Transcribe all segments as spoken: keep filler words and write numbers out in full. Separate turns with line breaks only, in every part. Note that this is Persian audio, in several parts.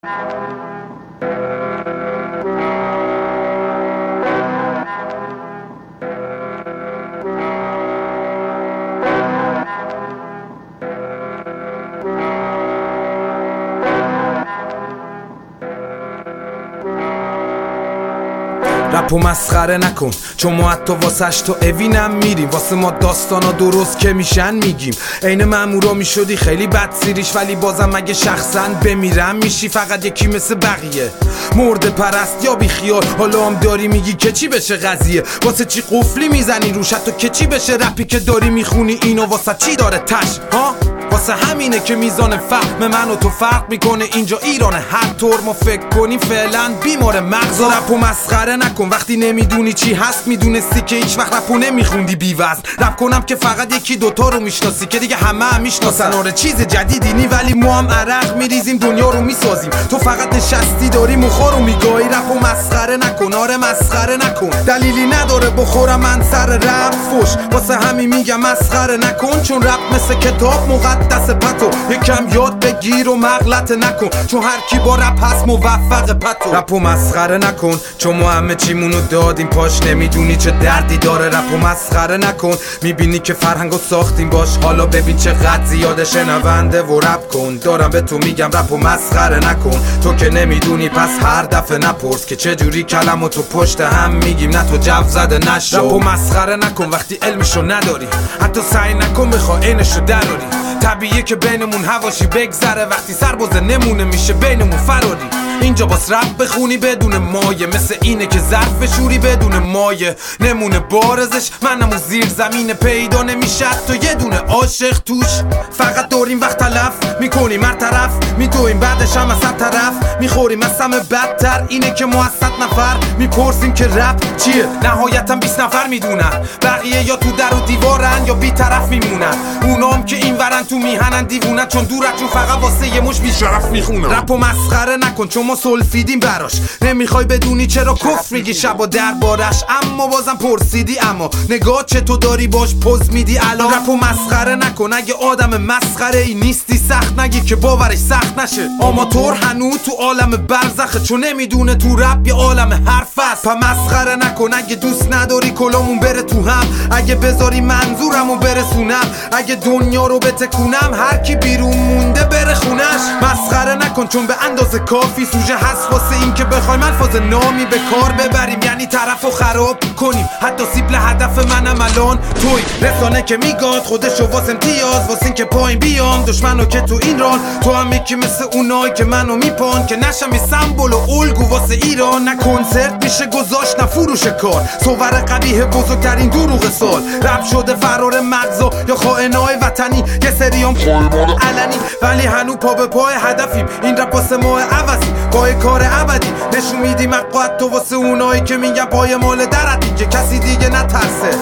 رپو مسخره نکن چون ما حتی واسش تو اوینم میریم، واسه ما داستانا درست که میشن میگیم. عین مامورا میشدی خیلی بد سیریش، ولی بازم اگه شخصا بمیرم میشی فقط یکی مثل بقیه، مرد پرست یا بی خیال. حالا هم داری میگی که چی بشه قضیه، واسه چی قفلی میزنی روش؟ تو که چی بشه رپی که داری میخونی اینو واسه چی داره تش ها؟ واسه همینه که میزان فهم من و تو فرق میکنه. اینجا ایرانه، هر طور ما فکر کنیم فعلا بیمار مغز. رپو مسخره نکن وقتی نمیدونی چی هست، میدونستی که هیچ وقت رپو نمیخوندی بی وزن. رپ کنم که فقط یکی دوتا رو میشناسی که دیگه همه هم میشناسن. آره چیز جدیدی نی ولی ما هم عرق میریزیم دنیا رو میسازیم. تو فقط نشستی داری مخارو میگایی. رپو مسخره نکن، آره مسخره نکن، دلیلی نداره بخورم من سر رپ فوش. واسه همین میگم مسخره نکن، چون رپ مثل کتاب مقدس پتو. یکم یاد بگیر و مغلط نکن، چون هر کی با رپ هست موفق پتو. رپو مسخره نکن چون ما همه چیمونو دادیم پاش، نمیدونی چه دردی داره. رپو مسخره نکن، میبینی که فرهنگو ساختیم باش، حالا ببین چقدر زیاده شنونده و رپ کن. دارم به تو میگم رپو مسخره نکن، تو که نمیدونی پس هر دفعه نپرس که چه جوری کلمو تو پشت هم میگیم، نه تو جو زده نشو. رپو مسخره نکن وقتی علمشو نداری، حتی سعی نکن بخواه اینشو دراری. طبیعیه که بینمون هواشی بگذره، وقتی سربازه نمونه میشه بینمون فراری. اینجا باس رپ بخونی بدون مایه، مثل اینه که ظرف شوری بدون مایه نمونه بارزش. منم و زیر زمین پیدا نمیشه تو یه دونه عاشق توش. فقط داریم وقت تلف میکنیم هر طرف، میدویم بعدش هم از هر طرف میخوریم از همه بدتر. اینه که ما از صد نفر میپرسیم که رپ چیه، نهایتا بیست نفر میدونن. بقیه یا تو در و دیوارن یا بی طرف میمونن، اونام که این ورن تو میهنن دیوونن، چون دورتون فقط واسه یه مش بیشرف میخونن. رپو مسخره نکن چون ما سلفیدیم براش، نمیخوای بدونی چرا کفر میگی شبا دربارش. اما بازم پرسیدی، اما نگاه چطور داری باش پوز میدی الان. رپو مسخره نکن، اگه آدم مسخره ای نیستی سخت نگی که باورش سخت نشه. آماتور هنوز تو عالم برزخه، چون نمیدونه تو رپ یه عالم حرف است. پا مسخره نکن، اگه دوست نداری کلامون بره تو هم، اگه بذاری منظورمو برسونم، اگه دنیا رو بتکونم هر کی بیرون مونده بره خونش. مسخره نکن چون به اندازه کافی سوژه هست واسه این که بخوایم الفاظ نامی به کار ببریم، یعنی طرفو خراب کنیم. حتی سیبل هدف منم الان توی رسانه که میگاد خودشو واسه امتیاز، واسه این که پایین بیام دشمنو که تو این ران. تو هم یکی مثل اونای که منو میپان، که نشم سمبل و الگو واسه ایران. نه کنسرت میشه گذاشت نه فروش کار، صور قبیح بزرگترین دروغ سال. رپ شده فرار مغزا یا خائنای وطنی، یه سریام علنی ولی هنو پا به پای هدفیم. این رپ واسه ما عوضی با کار ابدی، نشون میدیم حقات تو واسه اونایی که میگن پای مال درتی، که کسی دیگه نترسه،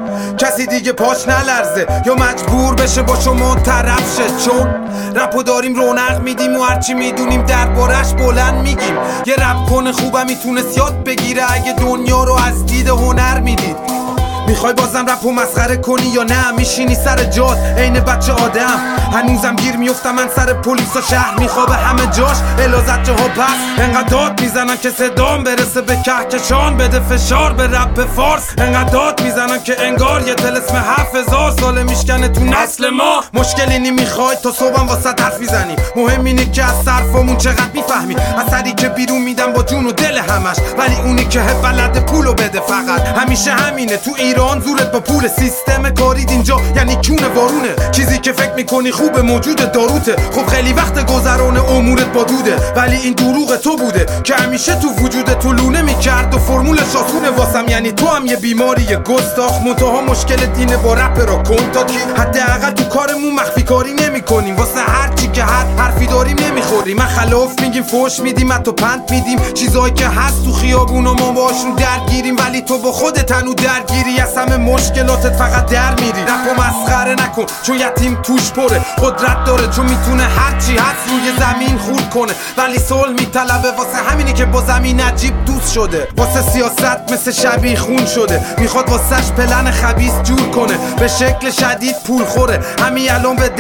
کسی دیگه پاش نلرزه یا مجبور بشه با شما طرف شه. چون رپو داریم رونق میدیم و هرچی میدونیم دربارش بلند میگیم. یه رپ کنه خوبه میتونست یاد بگیره اگه دنیا رو از دید هنر میدید. میخوای بازم رپو مسخره کنی یا نه؟ میشینی سر جات عین بچه آدم. هنوزم گیر میفتم من سر پلیس و شهر میخوابه همه جاش الازت جاها پس. انقدر داد میزنن که صدام برسه به کهکشان، بده فشار به رپ فارس. انقدر داد میزنن که انگار یه طلسم هفت هزار ساله میشکنه تو نسل ما. مشکلی نمیخوای تا صبحم واسه حرف میزنی، مهم اینه که از صرفمون چقدر میفهمی. اثری که بیرون میدم با جون و دل همش، ولی اونی که بلد پولو بده فقط. همیشه همینه تو ایران، زورت با پول سیستم کارید اینجا یعنی کونه وارونه. چیزی که فکر میکنی خوبه موجود داروته، خب خیلی وقت گذران امورت با دوده. ولی این دروغ تو بوده که همیشه تو وجود تو لونه میکرد و فرمول شاسونه واسم. یعنی تو هم یه بیماری یه گستاخ، منتها مشکل دینه با رپ را کن تا کی. حداقل تو کارمون مخفی کاری نمی کنیم، واسه هر چی که هر حرفی داریم نمیخوریم. من خلاف میگیم، فوش میدیم، حتی پند میدیم. چیزایی که هست تو خیابون و ما باشون درگیریم، ولی تو با خودت هنو درگیری. از همه مشکلاتت فقط در میری. رپو مسخره نکن چون یتیم توش پره، قدرت داره چون میتونه هرچی هست روی زمین خورد کنه. ولی صلح میطلبه، واسه همینه که با زمین عجیب دوست شده. واسه سیاست مثل شبیه خون شده، میخواد واسهش پلن خبیث جور کنه، به شکل شدید پول خوره. همین الان به دست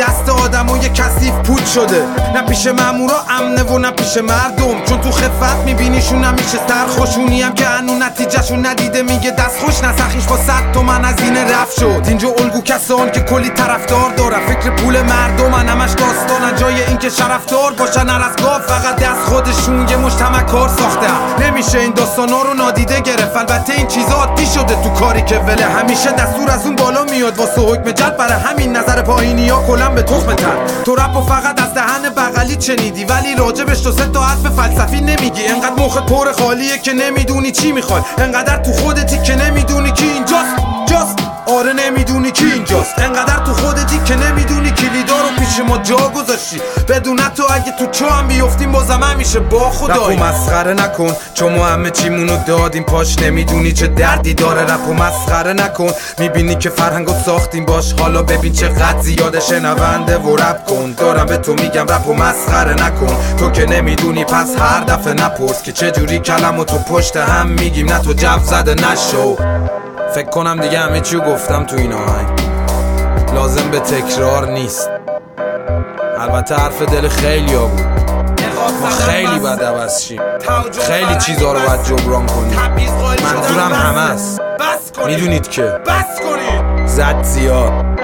آدم و یه کثیف پود شده. نه پیش مامورا امنه و نه پیش مردم، چون تو خفت میبینیشون همیشه سرخوشونی هم که هنو نتیجهشون ندیده میگه دست خوش نسخیش با صد تومن از این رفت شد. اینجا الگو کسان که کلی طرفدار داره، فکر پول مردم همش داستانن، جای اینکه شرفدار باشن هر از گاف فقط دست خودشون یه مجتمع کار ساختن. نمیشه این داستانا رو نادیده گرفت، البته این چیزا عادی شده تو کاری که وله همیشه دستور از اون بالا میاد واسه حکم جد، برای همین نظر پایینی ها کلن به تخم تن. تو رپ و فقط از دهن بغلی شنیدی ولی راجبش تو سه تا حرف فلسفی نمیگی. انقدر مخت پر خالیه که نمیدونی چی میخوای، انقدر تو خودتی که نمیدونی کی اینجاست. جاست آره نمیدونی کی اینجاست، انقدر تو خودتی که نمیدونی کلیدا رو پیش ما جا گذاشتی. بدون تو اگه تو چو هم بیفتیم بازم همیشه با خدایی. رپ و مسخره نکن چون ما همه چیمونو دادیم پاش، نمیدونی چه دردی داره. رپ و مسخره نکن میبینی که فرهنگو ساختیم باش، حالا ببین چقدر زیاده شنونده و رپ کن. دارم به تو میگم رپ و مسخره نکن، تو که نمیدونی پس هر دفعه نپرس که چه جوری کلمو تو پشت هم میگیم، نه تو جو زده نشو. فکر کنم دیگه همه چیو گفتم تو این آهنگ، لازم به تکرار نیست. البته حرف دل خیلی ها بود، ما خیلی بد عوض شیم، خیلی چیزا رو باید جبران کنیم. منظورم همه است، میدونید که زد زیاد